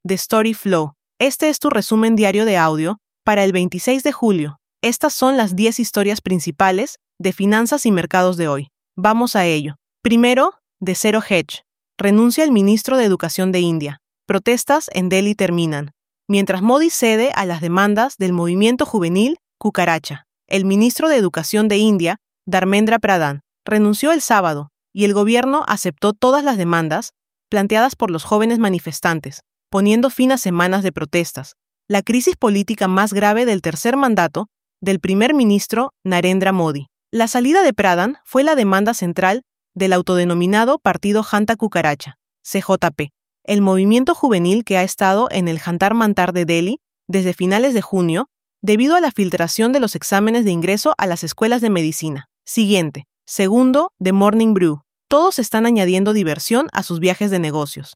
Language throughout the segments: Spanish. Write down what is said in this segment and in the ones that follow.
The Story Flow. Este es tu resumen diario de audio para el 26 de julio. Estas son las 10 historias principales de finanzas y mercados de hoy. Vamos a ello. Primero, de Zero Hedge. Renuncia el ministro de Educación de India. Protestas en Delhi terminan. Mientras Modi cede a las demandas del movimiento juvenil Cucaracha. El ministro de Educación de India, Dharmendra Pradhan, renunció el sábado y el gobierno aceptó todas las demandas planteadas por los jóvenes manifestantes, poniendo fin a semanas de protestas, la crisis política más grave del tercer mandato del primer ministro Narendra Modi. La salida de Pradhan fue la demanda central del autodenominado Partido Janta Cucaracha, CJP, el movimiento juvenil que ha estado en el Jantar Mantar de Delhi desde finales de junio debido a la filtración de los exámenes de ingreso a las escuelas de medicina. Siguiente. Segundo, The Morning Brew. Todos están añadiendo diversión a sus viajes de negocios.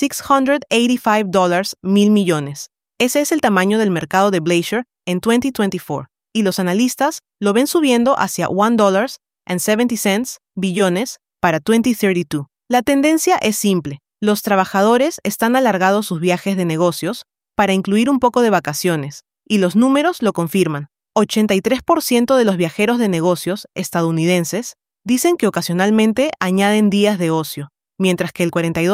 $685 mil millones. Ese es el tamaño del mercado de Bleisure en 2024, y los analistas lo ven subiendo hacia $1.70 billones para 2032. La tendencia es simple. Los trabajadores están alargando sus viajes de negocios para incluir un poco de vacaciones, y los números lo confirman. 83% de los viajeros de negocios estadounidenses dicen que ocasionalmente añaden días de ocio, mientras que el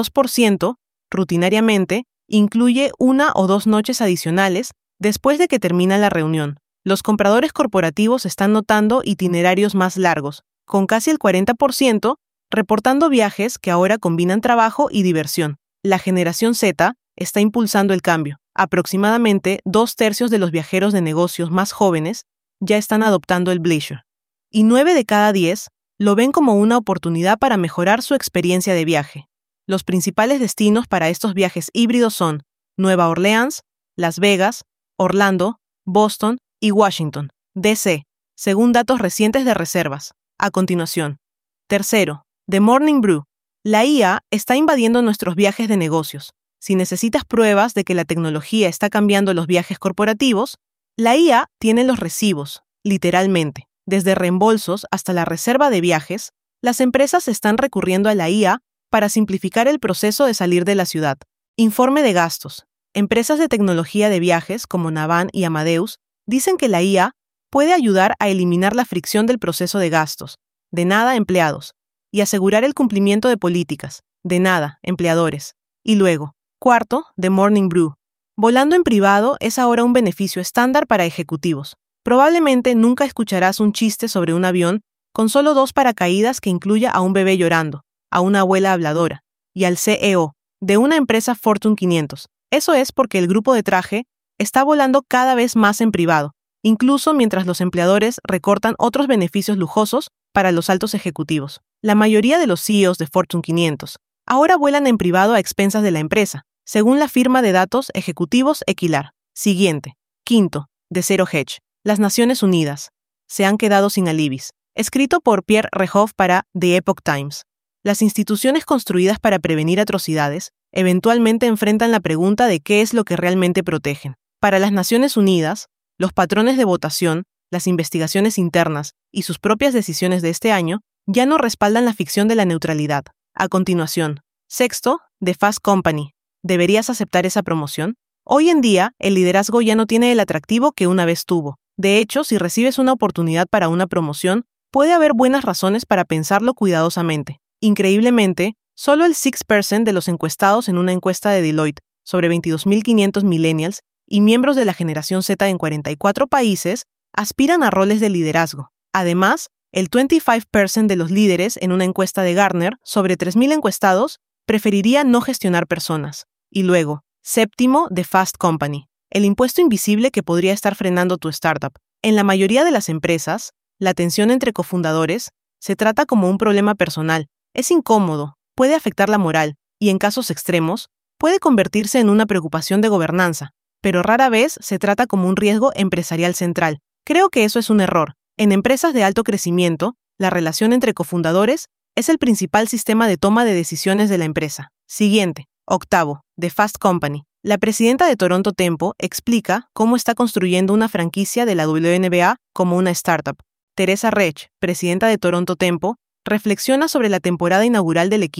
42% rutinariamente incluye 1 o 2 noches adicionales después de que termina la reunión. Los compradores corporativos están notando itinerarios más largos, con casi el 40% reportando viajes que ahora combinan trabajo y diversión. La generación Z está impulsando el cambio. Aproximadamente 2/3 de los viajeros de negocios más jóvenes ya están adoptando el Bleisure, y 9 de cada 10 lo ven como una oportunidad para mejorar su experiencia de viaje. Los principales destinos para estos viajes híbridos son Nueva Orleans, Las Vegas, Orlando, Boston y Washington, D.C., según datos recientes de reservas. A continuación. Tercero, The Morning Brew. La IA está invadiendo nuestros viajes de negocios. Si necesitas pruebas de que la tecnología está cambiando los viajes corporativos, la IA tiene los recibos, literalmente. Desde reembolsos hasta la reserva de viajes, las empresas están recurriendo a la IA para simplificar el proceso de salir de la ciudad. Informe de gastos. Empresas de tecnología de viajes como Navan y Amadeus dicen que la IA puede ayudar a eliminar la fricción del proceso de gastos, de nada empleados, y asegurar el cumplimiento de políticas, de nada empleadores. Y luego, cuarto, The Morning Brew. Volando en privado es ahora un beneficio estándar para ejecutivos. Probablemente nunca escucharás un chiste sobre un avión con solo 2 paracaídas que incluya a un bebé llorando, a una abuela habladora y al CEO de una empresa Fortune 500. Eso es porque el grupo de traje está volando cada vez más en privado, incluso mientras los empleadores recortan otros beneficios lujosos para los altos ejecutivos. La mayoría de los CEOs de Fortune 500 ahora vuelan en privado a expensas de la empresa, según la firma de datos ejecutivos Equilar. Siguiente. Quinto, de Zero Hedge. Las Naciones Unidas se han quedado sin alivis. Escrito por Pierre Rehoff para The Epoch Times. Las instituciones construidas para prevenir atrocidades eventualmente enfrentan la pregunta de qué es lo que realmente protegen. Para las Naciones Unidas, los patrones de votación, las investigaciones internas y sus propias decisiones de este año ya no respaldan la ficción de la neutralidad. A continuación. Sexto, The Fast Company. ¿Deberías aceptar esa promoción? Hoy en día, el liderazgo ya no tiene el atractivo que una vez tuvo. De hecho, si recibes una oportunidad para una promoción, puede haber buenas razones para pensarlo cuidadosamente. Increíblemente, solo el 6% de los encuestados en una encuesta de Deloitte sobre 22.500 millennials y miembros de la generación Z en 44 países aspiran a roles de liderazgo. Además, el 25% de los líderes en una encuesta de Gartner sobre 3.000 encuestados preferiría no gestionar personas. Y luego, séptimo, The Fast Company. El impuesto invisible que podría estar frenando tu startup. En la mayoría de las empresas, la tensión entre cofundadores se trata como un problema personal. Es incómodo, puede afectar la moral y, en casos extremos, puede convertirse en una preocupación de gobernanza, pero rara vez se trata como un riesgo empresarial central. Creo que eso es un error. En empresas de alto crecimiento, la relación entre cofundadores es el principal sistema de toma de decisiones de la empresa. Siguiente. Octavo, The Fast Company. La presidenta de Toronto Tempo explica cómo está construyendo una franquicia de la WNBA como una startup. Teresa Rech, presidenta de Toronto Tempo, reflexiona sobre la temporada inaugural del equipo.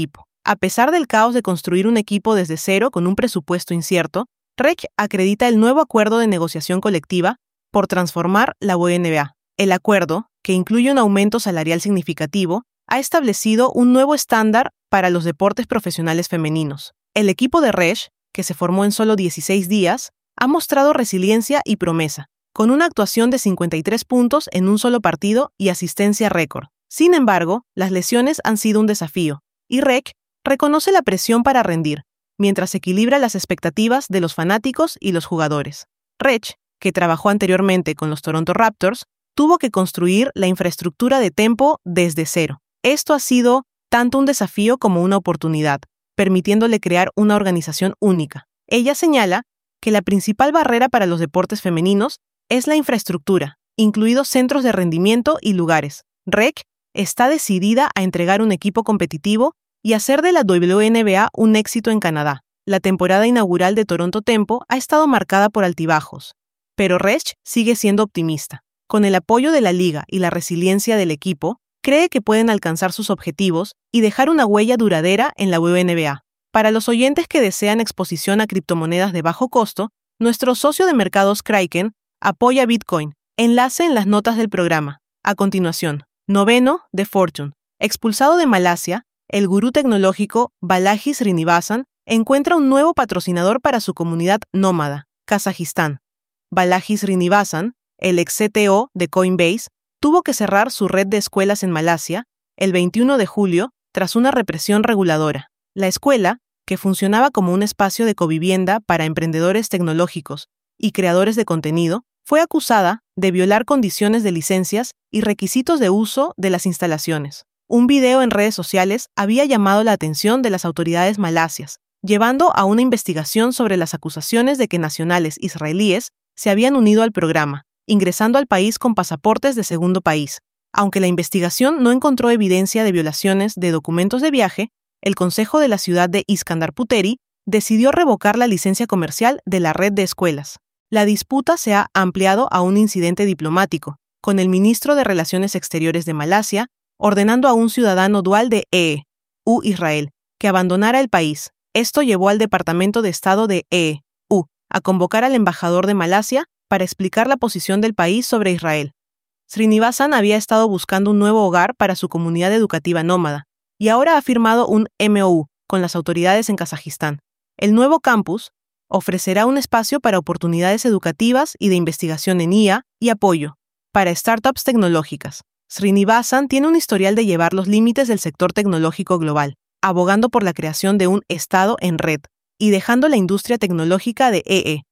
A pesar del caos de construir un equipo desde cero con un presupuesto incierto, REC acredita el nuevo acuerdo de negociación colectiva por transformar la WNBA. El acuerdo, que incluye un aumento salarial significativo, ha establecido un nuevo estándar para los deportes profesionales femeninos. El equipo de REC, que se formó en solo 16 días, ha mostrado resiliencia y promesa, con una actuación de 53 puntos en un solo partido y asistencia récord. Sin embargo, las lesiones han sido un desafío, y REC reconoce la presión para rendir, mientras equilibra las expectativas de los fanáticos y los jugadores. REC, que trabajó anteriormente con los Toronto Raptors, tuvo que construir la infraestructura de tempo desde cero. Esto ha sido tanto un desafío como una oportunidad, permitiéndole crear una organización única. Ella señala que la principal barrera para los deportes femeninos es la infraestructura, incluidos centros de rendimiento y lugares. REC está decidida a entregar un equipo competitivo y hacer de la WNBA un éxito en Canadá. La temporada inaugural de Toronto Tempo ha estado marcada por altibajos, pero REC sigue siendo optimista. Con el apoyo de la liga y la resiliencia del equipo, cree que pueden alcanzar sus objetivos y dejar una huella duradera en la WNBA. Para los oyentes que desean exposición a criptomonedas de bajo costo, nuestro socio de mercados Kraken apoya Bitcoin. Enlace en las notas del programa. A continuación, noveno de Fortune. Expulsado de Malasia, el gurú tecnológico Balaji Srinivasan encuentra un nuevo patrocinador para su comunidad nómada, Kazajistán. Balaji Srinivasan, el ex CTO de Coinbase, tuvo que cerrar su red de escuelas en Malasia el 21 de julio tras una represión reguladora. La escuela, que funcionaba como un espacio de covivienda para emprendedores tecnológicos y creadores de contenido, fue acusada de violar condiciones de licencias y requisitos de uso de las instalaciones. Un video en redes sociales había llamado la atención de las autoridades malasias, llevando a una investigación sobre las acusaciones de que nacionales israelíes se habían unido al programa, ingresando al país con pasaportes de segundo país. Aunque la investigación no encontró evidencia de violaciones de documentos de viaje, el Consejo de la ciudad de Iskandar Puteri decidió revocar la licencia comercial de la red de escuelas. La disputa se ha ampliado a un incidente diplomático, con el ministro de Relaciones Exteriores de Malasia ordenando a un ciudadano dual de EU, Israel, que abandonara el país. Esto llevó al Departamento de Estado de EU a convocar al embajador de Malasia para explicar la posición del país sobre Israel. Srinivasan había estado buscando un nuevo hogar para su comunidad educativa nómada, y ahora ha firmado un MOU con las autoridades en Kazajistán. El nuevo campus ofrecerá un espacio para oportunidades educativas y de investigación en IA y apoyo para startups tecnológicas. Srinivasan tiene un historial de llevar los límites del sector tecnológico global, abogando por la creación de un Estado en red y dejando la industria tecnológica de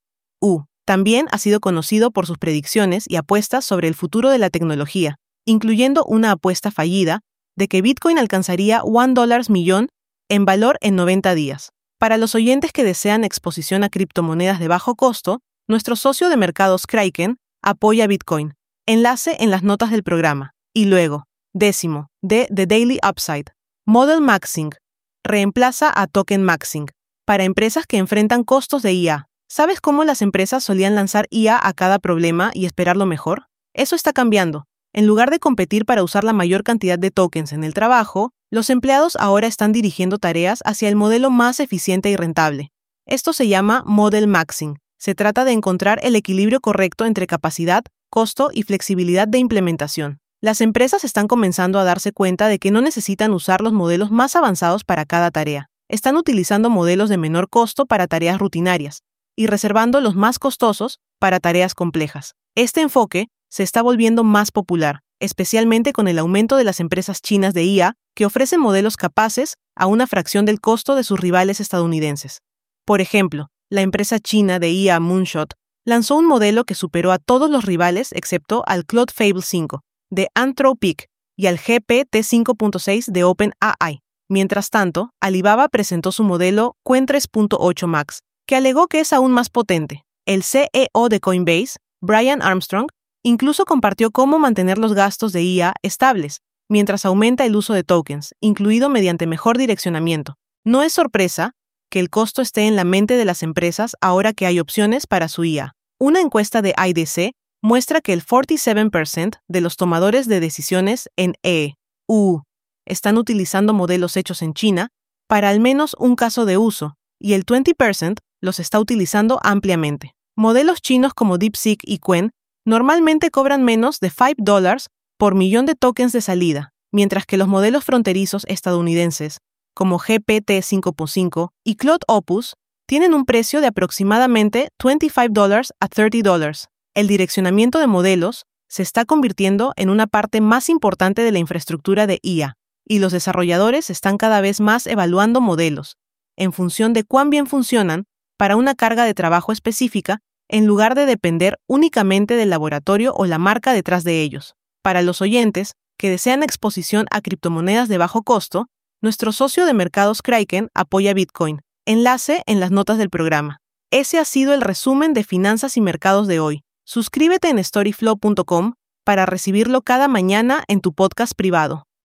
EU. También ha sido conocido por sus predicciones y apuestas sobre el futuro de la tecnología, incluyendo una apuesta fallida de que Bitcoin alcanzaría $1 millón en valor en 90 días. Para los oyentes que desean exposición a criptomonedas de bajo costo, nuestro socio de mercados Kraken apoya Bitcoin. Enlace en las notas del programa. Y luego, décimo, de The Daily Upside. Model Maxing. Reemplaza a Token Maxing. Para empresas que enfrentan costos de IA. ¿Sabes cómo las empresas solían lanzar IA a cada problema y esperar lo mejor? Eso está cambiando. En lugar de competir para usar la mayor cantidad de tokens en el trabajo, los empleados ahora están dirigiendo tareas hacia el modelo más eficiente y rentable. Esto se llama Model Maxing. Se trata de encontrar el equilibrio correcto entre capacidad, costo y flexibilidad de implementación. Las empresas están comenzando a darse cuenta de que no necesitan usar los modelos más avanzados para cada tarea. Están utilizando modelos de menor costo para tareas rutinarias y reservando los más costosos para tareas complejas. Este enfoque se está volviendo más popular, especialmente con el aumento de las empresas chinas de IA que ofrecen modelos capaces a una fracción del costo de sus rivales estadounidenses. Por ejemplo, la empresa china de IA Moonshot lanzó un modelo que superó a todos los rivales excepto al Claude Fable 5 de Anthropic y al GPT-5.6 de OpenAI. Mientras tanto, Alibaba presentó su modelo Qwen 3.8 Max, que alegó que es aún más potente. El CEO de Coinbase, Brian Armstrong, incluso compartió cómo mantener los gastos de IA estables, mientras aumenta el uso de tokens, incluido mediante mejor direccionamiento. No es sorpresa que el costo esté en la mente de las empresas ahora que hay opciones para su IA. Una encuesta de IDC muestra que el 47% de los tomadores de decisiones en EU están utilizando modelos hechos en China para al menos un caso de uso, y el 20% los está utilizando ampliamente. Modelos chinos como DeepSeek y Qwen normalmente cobran menos de $5 por millón de tokens de salida, mientras que los modelos fronterizos estadounidenses, como GPT-5.5 y Claude Opus, tienen un precio de aproximadamente $25 a $30. El direccionamiento de modelos se está convirtiendo en una parte más importante de la infraestructura de IA, y los desarrolladores están cada vez más evaluando modelos, en función de cuán bien funcionan, para una carga de trabajo específica, en lugar de depender únicamente del laboratorio o la marca detrás de ellos. Para los oyentes que desean exposición a criptomonedas de bajo costo, nuestro socio de mercados Kraken apoya Bitcoin. Enlace en las notas del programa. Ese ha sido el resumen de Finanzas y Mercados de hoy. Suscríbete en storyflow.com para recibirlo cada mañana en tu podcast privado.